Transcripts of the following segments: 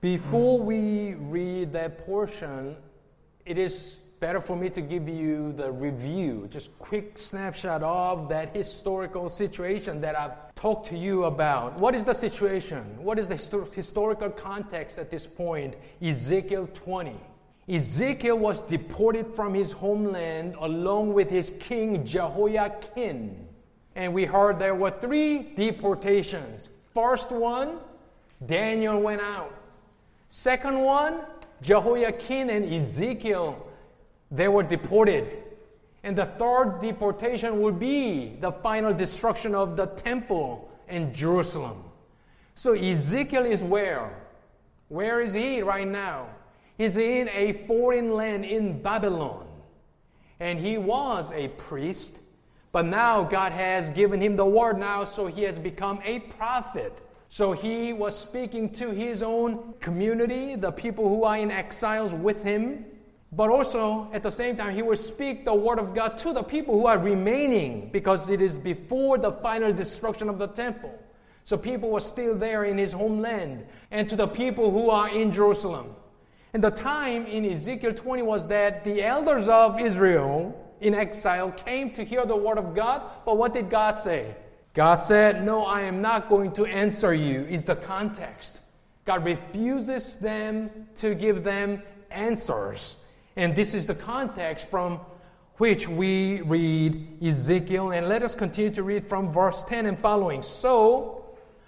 Before we read that portion, it is better for me to give you the review, just quick snapshot of that historical situation that I've talked to you about. What is the situation? What is the historical context at this point? Ezekiel 20. Ezekiel was deported from his homeland along with his king Jehoiakim. And we heard there were 3 deportations. First one, Daniel went out. Second one, Jehoiakim and Ezekiel, they were deported. And the third deportation will be the final destruction of the temple in Jerusalem. So Ezekiel is where? Where is he right now? He's in a foreign land in Babylon. And he was a priest, but now God has given him the word now, so he has become a prophet. So he was speaking to his own community, the people who are in exiles with him. But also, at the same time, he will speak the word of God to the people who are remaining, because it is before the final destruction of the temple. So people were still there in his homeland, and to the people who are in Jerusalem. And the time in Ezekiel 20 was that the elders of Israel in exile came to hear the word of God. But what did God say? God said, "No, I am not going to answer you," is the context. God refuses them to give them answers. And this is the context from which we read Ezekiel. And let us continue to read from verse 10 and following. So,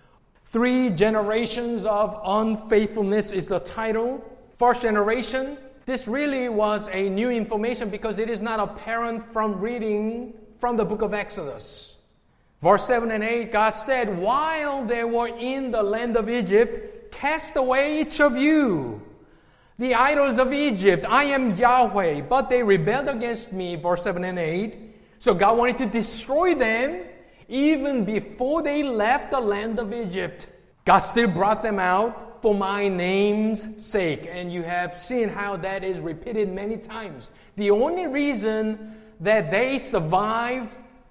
3 generations of unfaithfulness is the title. First generation, this really was a new information because it is not apparent from reading from the book of Exodus. Verse 7 and 8, God said, "While they were in the land of Egypt, cast away each of you the idols of Egypt. I am Yahweh, but they rebelled against me." Verse 7 and 8. So God wanted to destroy them even before they left the land of Egypt. God still brought them out for my name's sake. And you have seen how that is repeated many times. The only reason that they survived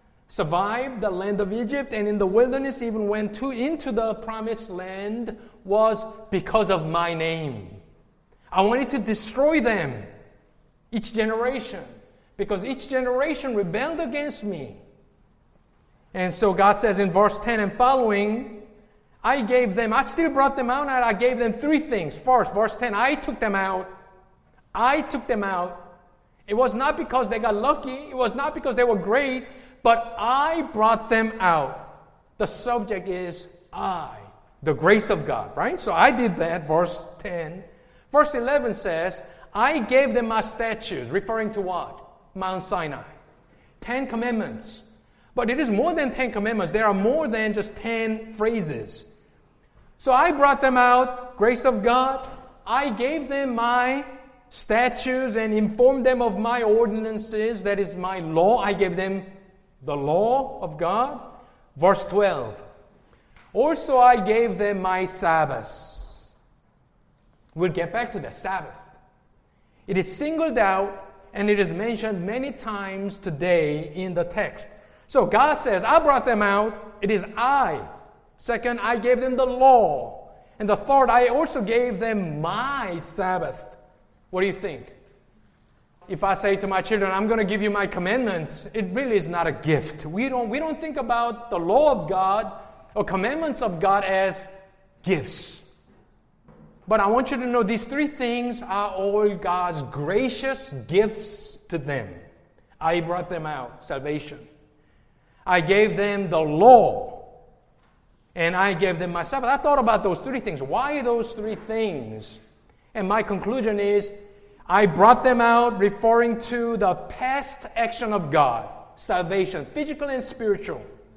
the land of Egypt and in the wilderness even went into the promised land was because of my name. I wanted to destroy them, each generation, because each generation rebelled against me. And so God says in verse 10 and following, I still brought them out, and I gave them 3 things. First, verse 10, I took them out. It was not because they got lucky. It was not because they were great, but I brought them out. The subject is I, the grace of God, right? So I did that, verse 10. Verse 11 says, I gave them my statutes, referring to what? Mount Sinai. 10 commandments. But it is more than 10 commandments. There are more than just 10 phrases. So I brought them out, grace of God. I gave them my statutes and informed them of my ordinances, that is my law. I gave them the law of God. Verse 12. Also I gave them my Sabbaths. We'll get back to the Sabbath. It is singled out and it is mentioned many times today in the text. So God says, I brought them out. It is I. Second, I gave them the law. And the third, I also gave them my Sabbath. What do you think? If I say to my children, I'm going to give you my commandments, it really is not a gift. We don't think about the law of God or commandments of God as gifts. But I want you to know these 3 things are all God's gracious gifts to them. I brought them out, salvation. I gave them the law. And I gave them my Sabbath. I thought about those 3 things. Why those 3 things? And my conclusion is, I brought them out referring to the past action of God, salvation, physical and spiritual.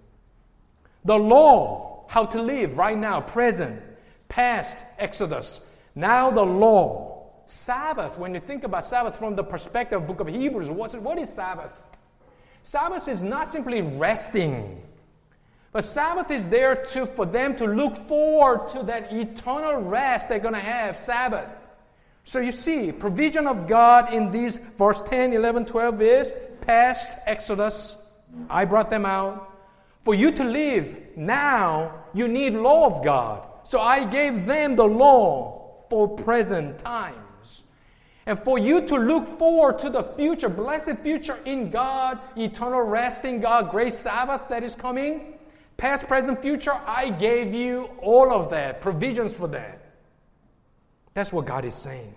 The law, how to live right now, present, past, Exodus. Now the law. Sabbath, when you think about Sabbath from the perspective of the book of Hebrews, what is Sabbath? Sabbath is not simply resting, but Sabbath is there for them to look forward to that eternal rest they're going to have, Sabbath. So you see, provision of God in these verse 10, 11, 12 is past Exodus. I brought them out. For you to live now, you need law of God. So I gave them the law. for present times. And for you to look forward to the future, blessed future in God, eternal rest in God, great Sabbath that is coming, past, present, future, I gave you all of that, provisions for that. That's what God is saying.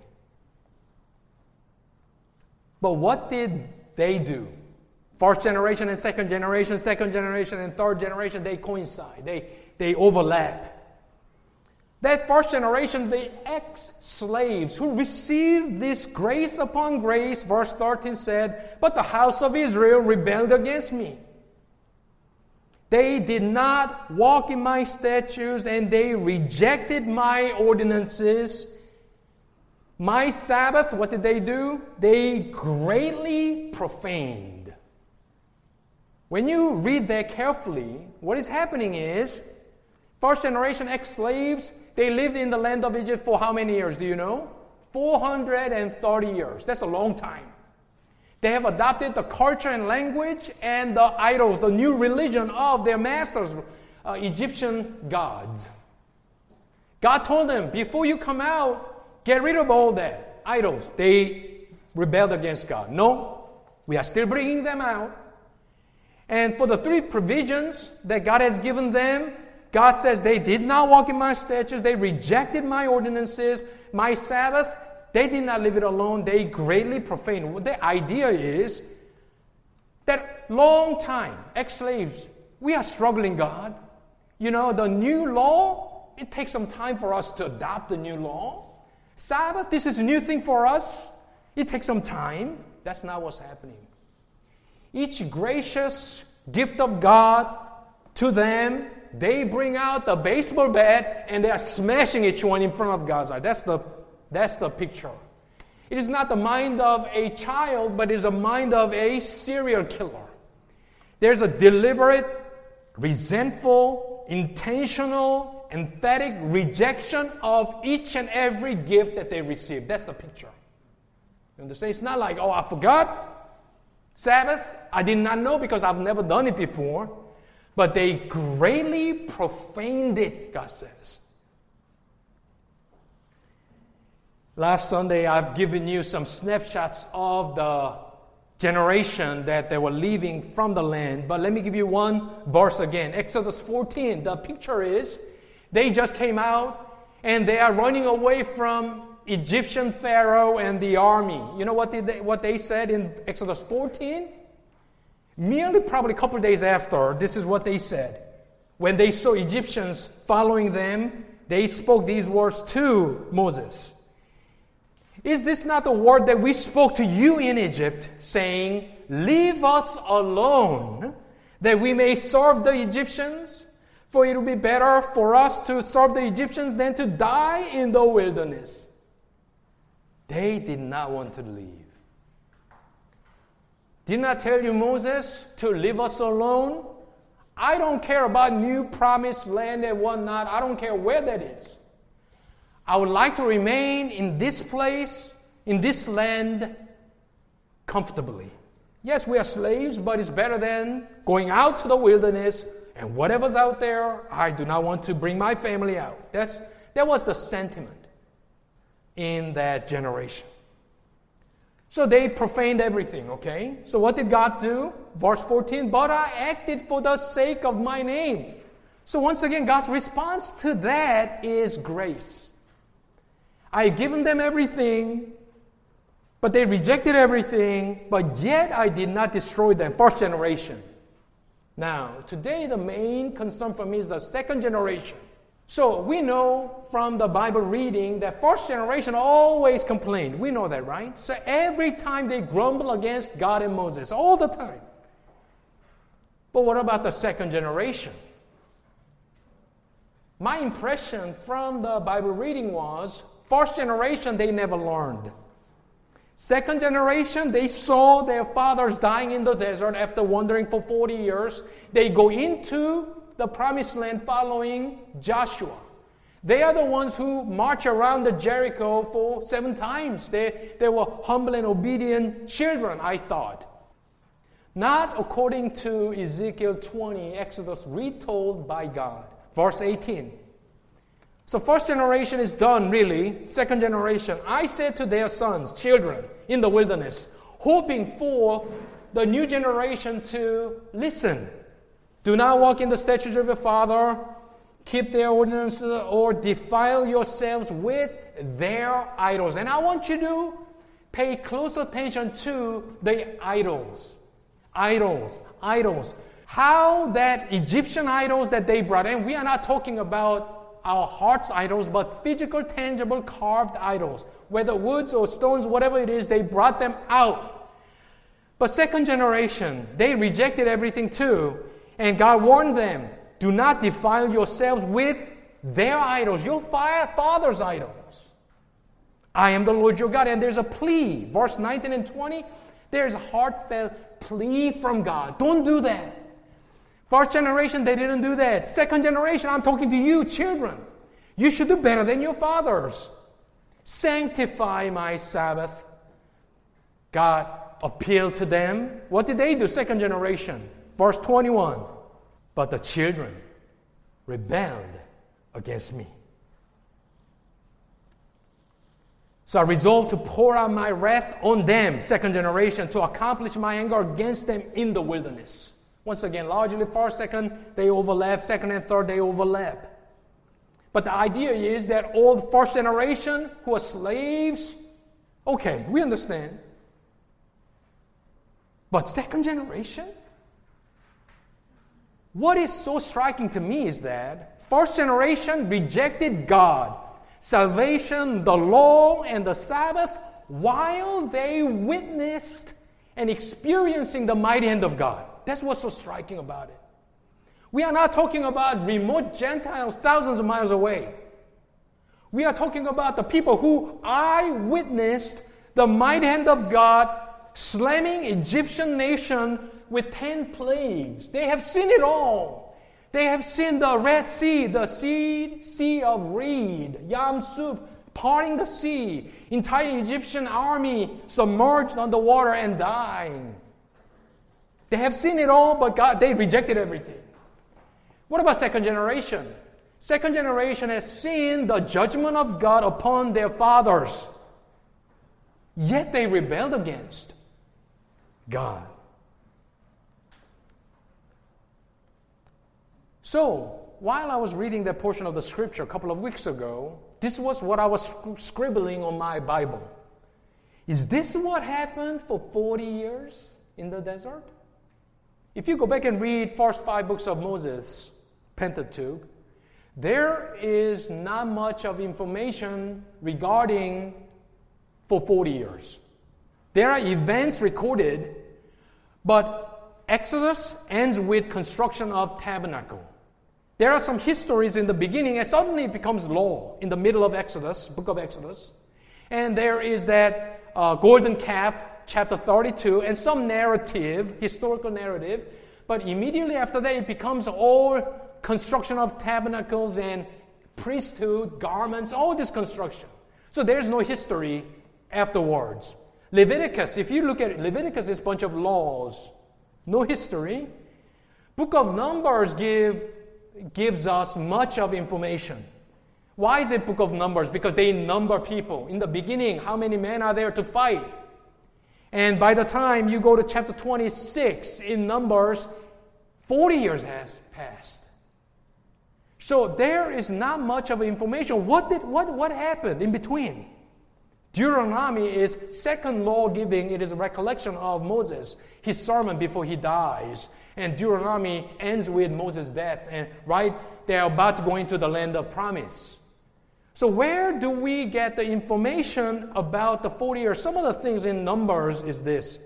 But what did they do? First generation and second generation and third generation, they coincide. They overlap. That first generation, the ex-slaves who received this grace upon grace, verse 13 said, but the house of Israel rebelled against me. They did not walk in my statutes, and they rejected my ordinances. My Sabbath, what did they do? They greatly profaned. When you read that carefully, what is happening is, first generation ex-slaves, they lived in the land of Egypt for how many years, do you know? 430 years. That's a long time. They have adopted the culture and language and the idols, the new religion of their masters, Egyptian gods. God told them, before you come out, get rid of all that, idols. They rebelled against God. No, we are still bringing them out. And for the three provisions that God has given them, God says they did not walk in my statutes, they rejected my ordinances, my Sabbath, they did not leave it alone, they greatly profaned. The idea is that long time, ex-slaves, we are struggling, God. You know, the new law, it takes some time for us to adopt the new law. Sabbath, this is a new thing for us. It takes some time. That's not what's happening. Each gracious gift of God to them, they bring out the baseball bat and they are smashing each one in front of God's eye. That's the picture. It is not the mind of a child, but it is a mind of a serial killer. There's a deliberate, resentful, intentional, emphatic rejection of each and every gift that they receive. That's the picture. You understand? It's not like, oh, I forgot Sabbath. I did not know because I've never done it before. But they greatly profaned it, God says. Last Sunday, I've given you some snapshots of the generation that they were leaving from the land. But let me give you one verse again. Exodus 14. The picture is they just came out and they are running away from Egyptian Pharaoh and the army. You know what they said in Exodus 14? Merely probably a couple of days after, this is what they said. When they saw Egyptians following them, they spoke these words to Moses. Is this not the word that we spoke to you in Egypt, saying, leave us alone, that we may serve the Egyptians? For it will be better for us to serve the Egyptians than to die in the wilderness. They did not want to leave. Did not tell you, Moses, to leave us alone? I don't care about new promised land and whatnot. I don't care where that is. I would like to remain in this place, in this land, comfortably. Yes, we are slaves, but it's better than going out to the wilderness and whatever's out there, I do not want to bring my family out. That was the sentiment in that generation. So they profaned everything, okay? So what did God do? Verse 14, but I acted for the sake of my name. So once again, God's response to that is grace. I given them everything, but they rejected everything, but yet I did not destroy them. First generation. Now, today the main concern for me is the second generation. So we know from the Bible reading that first generation always complained. We know that, right? So every time they grumble against God and Moses, all the time. But what about the second generation? My impression from the Bible reading was, first generation, they never learned. Second generation, they saw their fathers dying in the desert after wandering for 40 years. They go into the promised land following Joshua. They are the ones who march around the Jericho for 7 times. They were humble and obedient children, I thought. Not according to Ezekiel 20, Exodus retold by God. Verse 18. So first generation is done, really. Second generation, I said to their sons, children, in the wilderness, hoping for the new generation to listen. Do not walk in the statutes of your father, keep their ordinances, or defile yourselves with their idols. And I want you to pay close attention to the idols. Idols. How that Egyptian idols that they brought, and we are not talking about our heart's idols, but physical, tangible, carved idols. Whether woods or stones, whatever it is, they brought them out. But second generation, they rejected everything too. And God warned them, do not defile yourselves with their idols, your father's idols. I am the Lord your God. And there's a plea. Verse 19 and 20, there's a heartfelt plea from God. Don't do that. First generation, they didn't do that. Second generation, I'm talking to you, children. You should do better than your fathers. Sanctify my Sabbath. God appealed to them. What did they do? Second generation. Verse 21. But the children rebelled against me. So I resolved to pour out my wrath on them, second generation, to accomplish my anger against them in the wilderness. Once again, largely first, second, they overlap. Second and third, they overlap. But the idea is that all the first generation who are slaves, okay, we understand. But second generation? What is so striking to me is that first generation rejected God, salvation, the law, and the Sabbath while they witnessed and experiencing the mighty hand of God. That's what's so striking about it. We are not talking about remote Gentiles thousands of miles away. We are talking about the people who eyewitnessed the mighty hand of God slamming Egyptian nation with 10 plagues. They have seen it all. They have seen the Red Sea, the sea of reed, Yam Suf, parting the sea, entire Egyptian army submerged underwater and dying. They have seen it all, but God, they rejected everything. What about second generation? Second generation has seen the judgment of God upon their fathers. Yet they rebelled against God. So, while I was reading that portion of the scripture a couple of weeks ago, this was what I was scribbling on my Bible. Is this what happened for 40 years in the desert? If you go back and read first 5 books of Moses, Pentateuch, there is not much of information regarding for 40 years. There are events recorded, but Exodus ends with construction of tabernacle. There are some histories in the beginning, and suddenly it becomes law in the middle of Exodus, book of Exodus. And there is that golden calf, chapter 32, and some narrative, historical narrative. But immediately after that, it becomes all construction of tabernacles and priesthood, garments, all this construction. So there's no history afterwards. Leviticus, if you look at it, Leviticus is a bunch of laws. No history. Book of Numbers gives us much of information. Why is it Book of Numbers? Because they number people. In the beginning, how many men are there to fight? And by the time you go to chapter 26 in Numbers, 40 years has passed. So there is not much of information. What happened in between? Deuteronomy is second law giving. It is a recollection of Moses, his sermon before he dies. And Deuteronomy ends with Moses' death. And right, they're about to go into the land of promise. So where do we get the information about the 40 years? Some of the things in Numbers is this.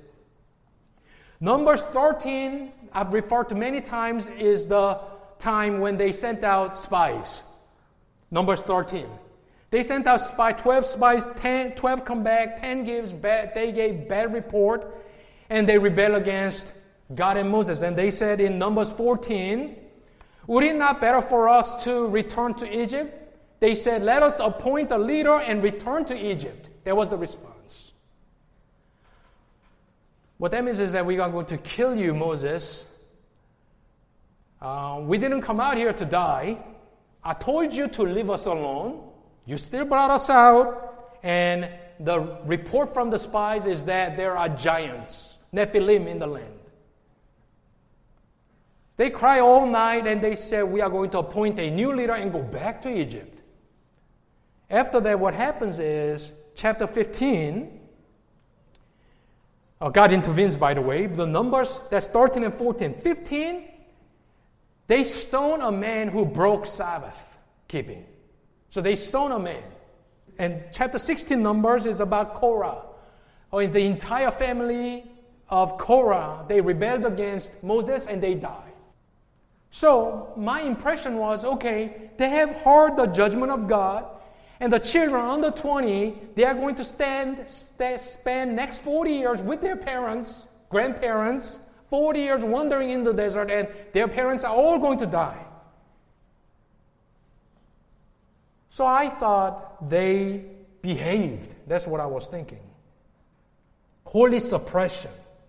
Numbers 13, I've referred to many times, is the time when they sent out spies. Numbers 13. They sent out 12 spies, 12 come back, 10 they gave bad report, and they rebel against God and Moses. And they said in Numbers 14, would it not better for us to return to Egypt? They said, let us appoint a leader and return to Egypt. That was the response. What that means is that we are going to kill you, Moses. We didn't come out here to die. I told you to leave us alone. You still brought us out. And the report from the spies is that there are giants, Nephilim, in the land. They cry all night and they say, we are going to appoint a new leader and go back to Egypt. After that, what happens is, chapter 15, God intervenes, by the way. The Numbers, that's 13 and 14. 15, they stone a man who broke Sabbath keeping. So they stone a man. And chapter 16 Numbers is about Korah. The entire family of Korah, they rebelled against Moses and they died. So my impression was, okay, they have heard the judgment of God, and the children under 20, they are going to spend next 40 years with their parents, grandparents, 40 years wandering in the desert, and their parents are all going to die. So I thought they behaved. That's what I was thinking. Holy suppression.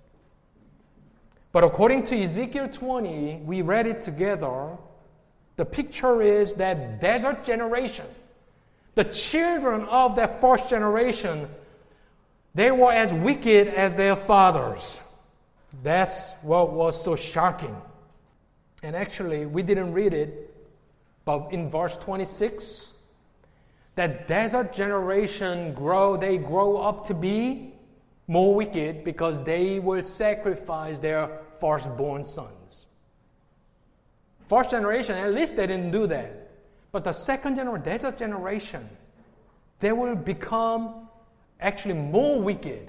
But according to Ezekiel 20, we read it together. The picture is that desert generation. The children of that first generation, they were as wicked as their fathers. That's what was so shocking. And actually, we didn't read it, but in verse 26, that desert generation they grow up to be more wicked because they will sacrifice their firstborn sons. First generation, at least they didn't do that. But the second generation, desert generation, they will become actually more wicked.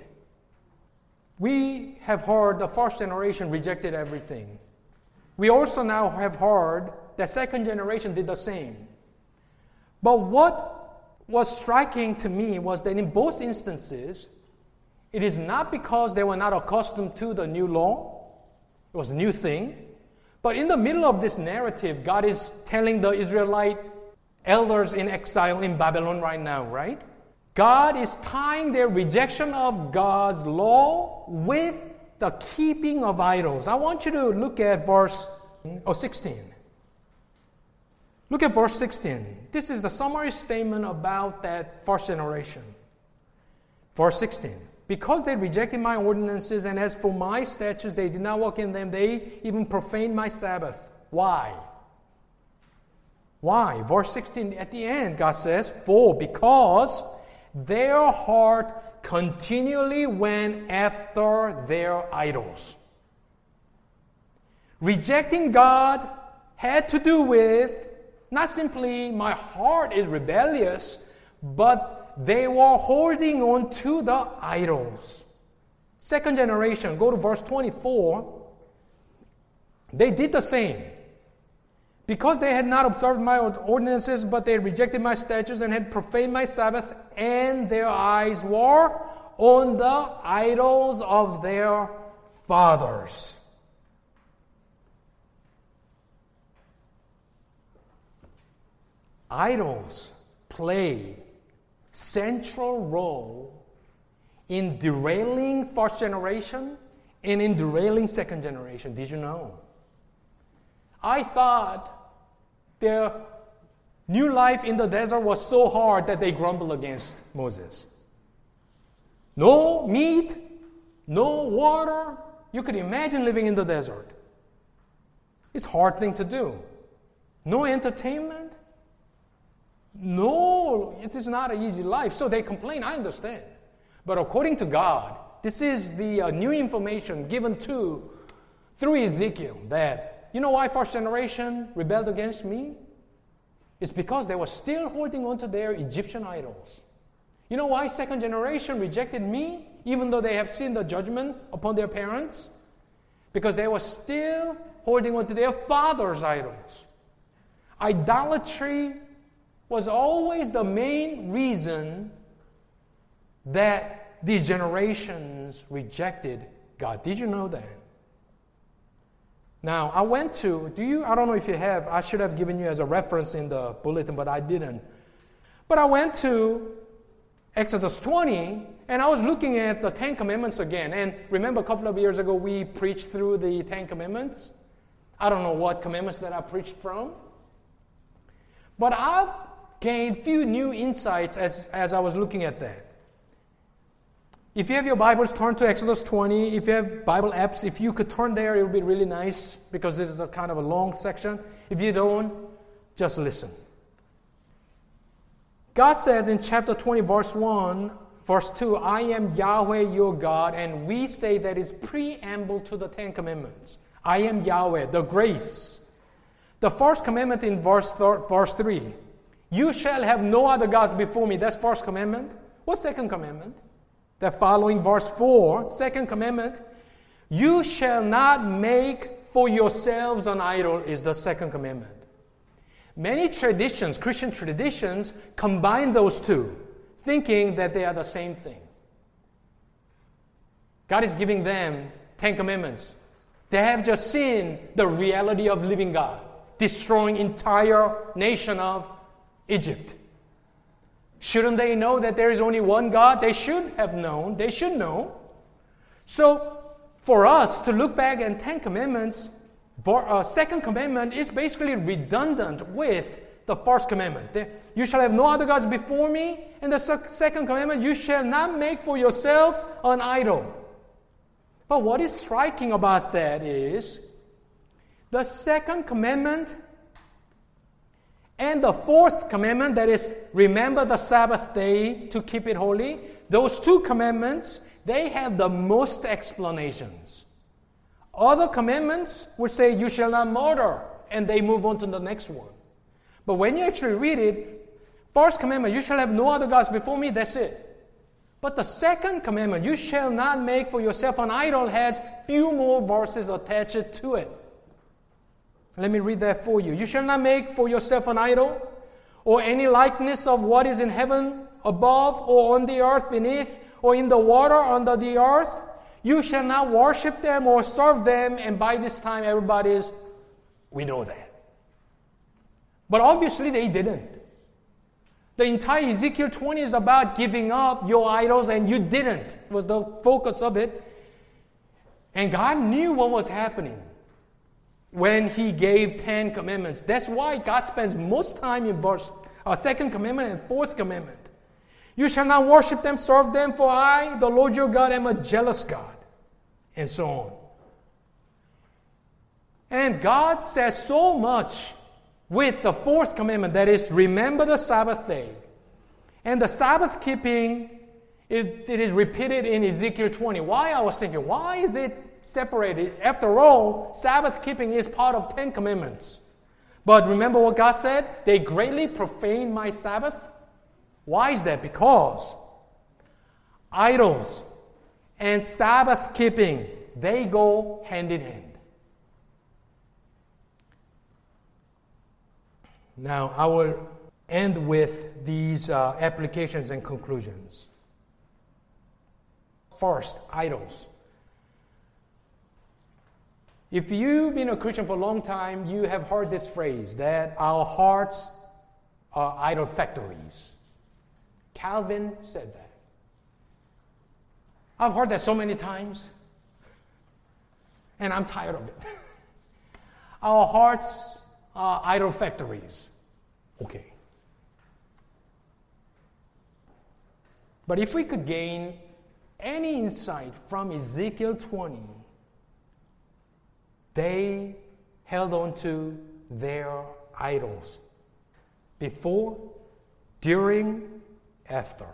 We have heard the first generation rejected everything. We also now have heard the second generation did the same. But what was striking to me was that in both instances, it is not because they were not accustomed to the new law. It was a new thing. But in the middle of this narrative, God is telling the Israelite elders in exile in Babylon right now, right? God is tying their rejection of God's law with the keeping of idols. I want you to look at verse 16. Look at verse 16. This is the summary statement about that first generation. Verse 16. Because they rejected my ordinances, and as for my statutes, they did not walk in them, they even profaned my Sabbath. Why? Why? Verse 16, at the end, God says, because their heart continually went after their idols. Rejecting God had to do with not simply my heart is rebellious, but they were holding on to the idols. Second generation, go to verse 24. They did the same. Because they had not observed my ordinances, but they rejected my statutes and had profaned my Sabbath, and their eyes were on the idols of their fathers. Idols play central role in derailing first generation and in derailing second generation. Did you know? I thought their new life in the desert was so hard that they grumbled against Moses. No meat, no water. You could imagine living in the desert. It's a hard thing to do. No entertainment. No, it is not an easy life. So they complain, I understand. But according to God, this is the new information given through Ezekiel that, you know why first generation rebelled against me? It's because they were still holding on to their Egyptian idols. You know why second generation rejected me, even though they have seen the judgment upon their parents? Because they were still holding on to their father's idols. Idolatry was always the main reason that these generations rejected God. Did you know that? Now, I went to, I don't know if you have, I should have given you as a reference in the bulletin, but I didn't. But I went to Exodus 20, and I was looking at the Ten Commandments again. And remember a couple of years ago, we preached through the Ten Commandments? I don't know what commandments that I preached from. But I've gained few new insights as I was looking at that. If you have your Bibles, turn to Exodus 20. If you have Bible apps, if you could turn there, it would be really nice because this is a kind of a long section. If you don't, just listen. God says in chapter 20, verse 1, verse 2, I am Yahweh your God, and we say that is preamble to the Ten Commandments. I am Yahweh, the grace. The first commandment in verse 3, you shall have no other gods before me. That's first commandment. What's second commandment? That following verse 4, second commandment, you shall not make for yourselves an idol is the second commandment. Many traditions, Christian traditions, combine those two, thinking that they are the same thing. God is giving them 10 commandments. They have just seen the reality of living God, destroying entire nation of Egypt. Shouldn't they know that there is only one God? They should have known. They should know. So, for us to look back at 10 commandments, second commandment is basically redundant with the first commandment. You shall have no other gods before me. And the second commandment, you shall not make for yourself an idol. But what is striking about that is the second commandment and the fourth commandment, that is, remember the Sabbath day to keep it holy, those two commandments, they have the most explanations. Other commandments would say, you shall not murder, and they move on to the next one. But when you actually read it, first commandment, you shall have no other gods before me, that's it. But the second commandment, you shall not make for yourself an idol, has few more verses attached to it. Let me read that for you. You shall not make for yourself an idol, or any likeness of what is in heaven above, or on the earth beneath, or in the water under the earth. You shall not worship them or serve them. And by this time, we know that. But obviously, they didn't. The entire Ezekiel 20 is about giving up your idols, and you didn't. It was the focus of it. And God knew what was happening when He gave 10 commandments. That's why God spends most time in second commandment and fourth commandment. You shall not worship them, serve them, for I, the Lord your God, am a jealous God. And so on. And God says so much with the fourth commandment, that is, remember the Sabbath day. And the Sabbath keeping, it is repeated in Ezekiel 20. Why? I was thinking, why is it separated? After all, Sabbath keeping is part of 10 commandments. But remember what God said? They greatly profane my Sabbath. Why is that? Because idols and Sabbath keeping, they go hand in hand. Now, I will end with these applications and conclusions. First, idols. If you've been a Christian for a long time, you have heard this phrase that our hearts are idol factories. Calvin said that. I've heard that so many times, and I'm tired of it. Our hearts are idol factories. Okay. But if we could gain any insight from Ezekiel 20, they held on to their idols before, during, after.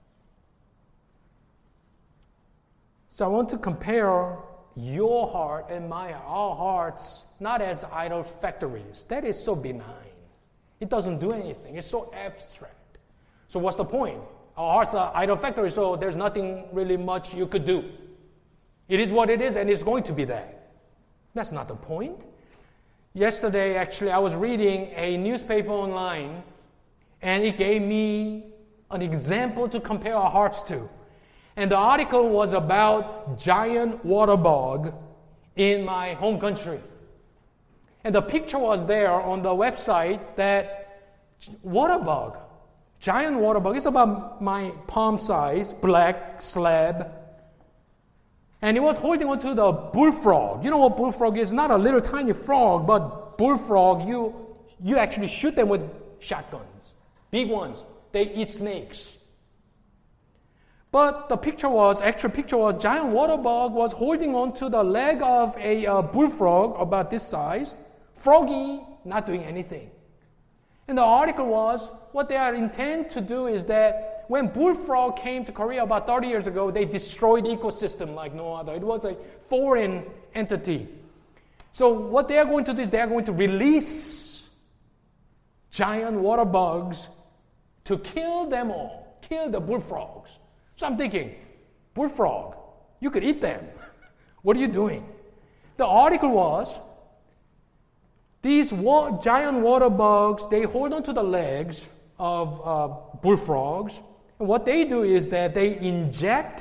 So I want to compare your heart and our hearts not as idol factories. That is so benign. It doesn't do anything. It's so abstract. So what's the point? Our hearts are idol factories, so there's nothing really much you could do. It is what it is, and it's going to be that. That's not the point. Yesterday, actually, I was reading a newspaper online, and it gave me an example to compare our hearts to. And the article was about giant water bug in my home country. And the picture was there on the website that water bug, giant water bug, it's about my palm size, black slab. And it was holding onto the bullfrog. You know what bullfrog is? Not a little tiny frog, but bullfrog, you actually shoot them with shotguns. Big ones. They eat snakes. But the actual picture was giant water bug was holding on to the leg of a bullfrog about this size. Froggy, not doing anything. And the article was, what they are intend to do is that when bullfrog came to Korea about 30 years ago, they destroyed the ecosystem like no other. It was a foreign entity. So what they are going to do is they are going to release giant water bugs to kill them all, kill the bullfrogs. So I'm thinking, bullfrog, you could eat them. What are you doing? The article was, these giant water bugs, they hold on to the legs of bullfrogs. And what they do is that they inject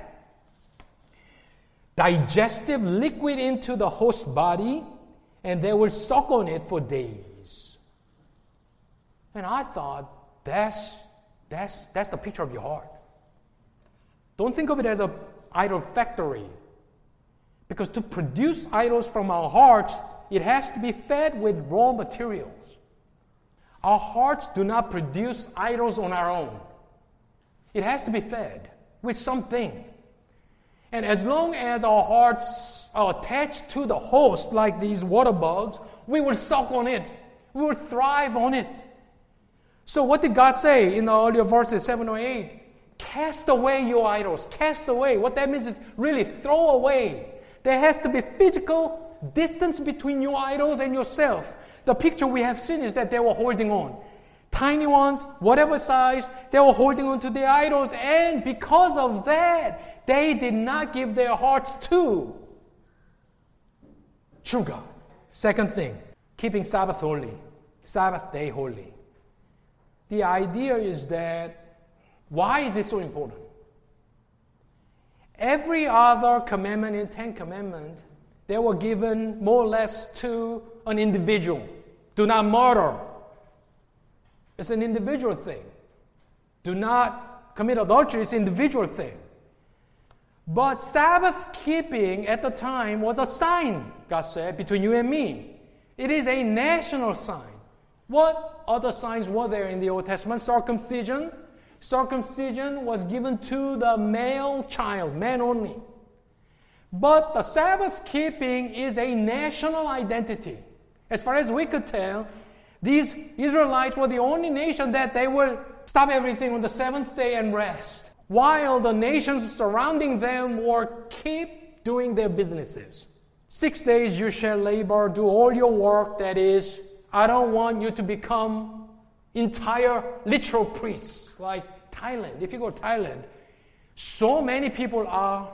digestive liquid into the host body, and they will suck on it for days. And I thought, that's the picture of your heart. Don't think of it as an idol factory. Because to produce idols from our hearts, it has to be fed with raw materials. Our hearts do not produce idols on our own. It has to be fed with something. And as long as our hearts are attached to the host, like these water bugs, we will suck on it. We will thrive on it. So what did God say in the earlier verses, 7 or 8? Cast away your idols. Cast away. What that means is really throw away. There has to be physical distance between your idols and yourself. The picture we have seen is that they were holding on. Tiny ones, whatever size, they were holding on to their idols, and because of that, they did not give their hearts to true God. Second thing, keeping Sabbath holy, Sabbath day holy. The idea is that, why is this so important? Every other commandment in 10 Commandments, they were given more or less to an individual. Do not murder. It's an individual thing. Do not commit adultery. It's an individual thing. But Sabbath keeping at the time was a sign, God said, between you and me. It is a national sign. What other signs were there in the Old Testament? Circumcision. Circumcision was given to the male child, man only. But the Sabbath keeping is a national identity. As far as we could tell, these Israelites were the only nation that they would stop everything on the seventh day and rest, while the nations surrounding them were keep doing their businesses. 6 days you shall labor, do all your work. That is, I don't want you to become entire literal priests like Thailand. If you go to Thailand, so many people are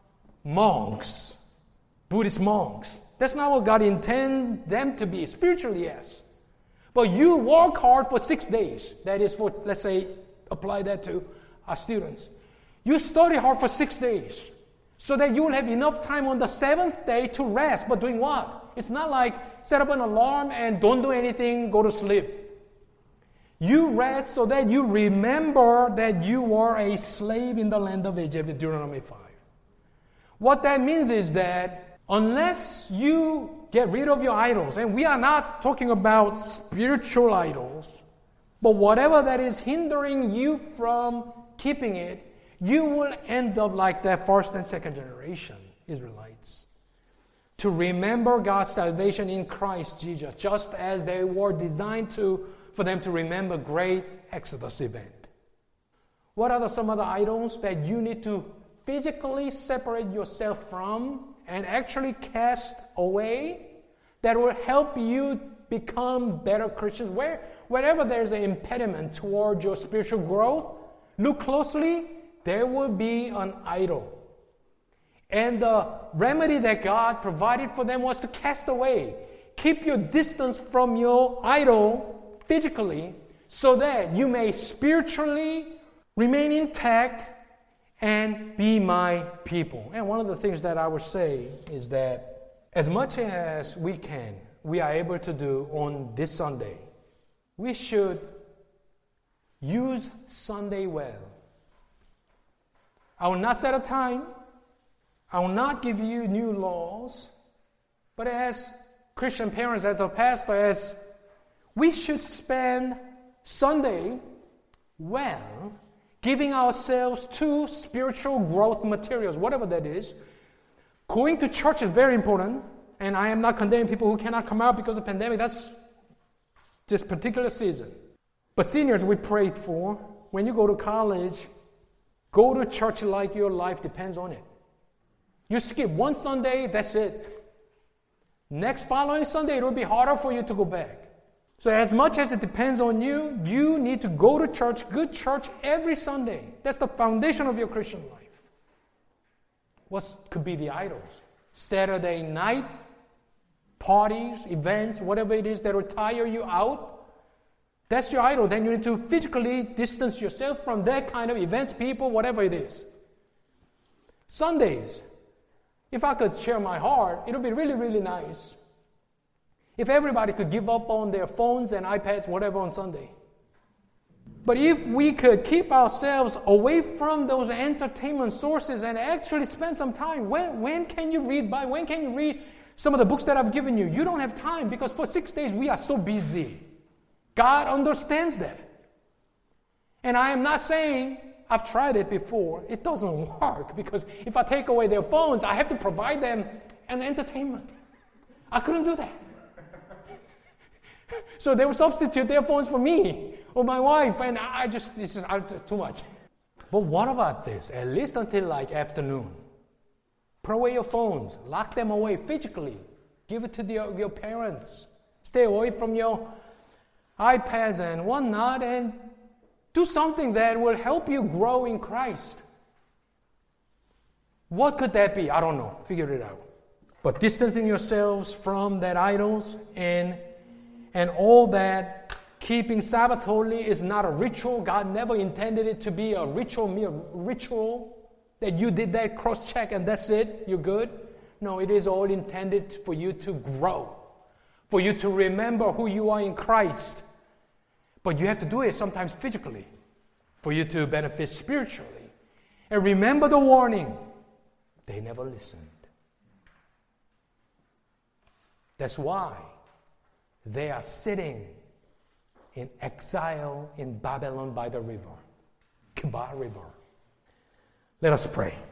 monks, Buddhist monks. That's not what God intended them to be. Spiritually, yes. But you work hard for 6 days. That is for, let's say, apply that to our students. You study hard for 6 days so that you will have enough time on the seventh day to rest. But doing what? It's not like set up an alarm and don't do anything, go to sleep. You rest so that you remember that you were a slave in the land of Egypt, Deuteronomy 5. What that means is that unless you get rid of your idols, and we are not talking about spiritual idols, but whatever that is hindering you from keeping it, you will end up like that first and second generation Israelites. To remember God's salvation in Christ Jesus, just as they were designed for them to remember great Exodus event. What are some other idols that you need to physically separate yourself from and actually cast away that will help you become better Christians? Wherever there's an impediment toward your spiritual growth, look closely, there will be an idol. And the remedy that God provided for them was to cast away. Keep your distance from your idol physically so that you may spiritually remain intact and be my people. And one of the things that I would say is that as much as we can, we are able to do on this Sunday, we should use Sunday well. I will not set a time. I will not give you new laws. But as Christian parents, as a pastor, we should spend Sunday, well, giving ourselves to spiritual growth materials, whatever that is. Going to church is very important, and I am not condemning people who cannot come out because of the pandemic. That's this particular season. But seniors, we prayed for. When you go to college, go to church like your life depends on it. You skip one Sunday, that's it. Next following Sunday, it will be harder for you to go back. So as much as it depends on you, you need to go to church, good church, every Sunday. That's the foundation of your Christian life. What could be the idols? Saturday night, parties, events, whatever it is that will tire you out. That's your idol. Then you need to physically distance yourself from that kind of events, people, whatever it is. Sundays, if I could share my heart, it would be really, really nice if everybody could give up on their phones and iPads, whatever, on Sunday. But if we could keep ourselves away from those entertainment sources and actually spend some time, when can you read Bible? When can you read some of the books that I've given you? You don't have time because for 6 days we are so busy. God understands that. And I am not saying, I've tried it before, it doesn't work because if I take away their phones, I have to provide them an entertainment. I couldn't do that. So they would substitute their phones for me or my wife, and this is too much. But what about this? At least until like afternoon. Put away your phones, lock them away physically, give it to your parents, stay away from your iPads and whatnot, and do something that will help you grow in Christ. What could that be? I don't know. Figure it out. But distancing yourselves from that idols and all that, keeping Sabbath holy is not a ritual. God never intended it to be a mere ritual that you did that cross-check and that's it, you're good. No, it is all intended for you to grow, for you to remember who you are in Christ. But you have to do it sometimes physically for you to benefit spiritually. And remember the warning. They never listened. That's why they are sitting in exile in Babylon by the river, Kibar River. Let us pray.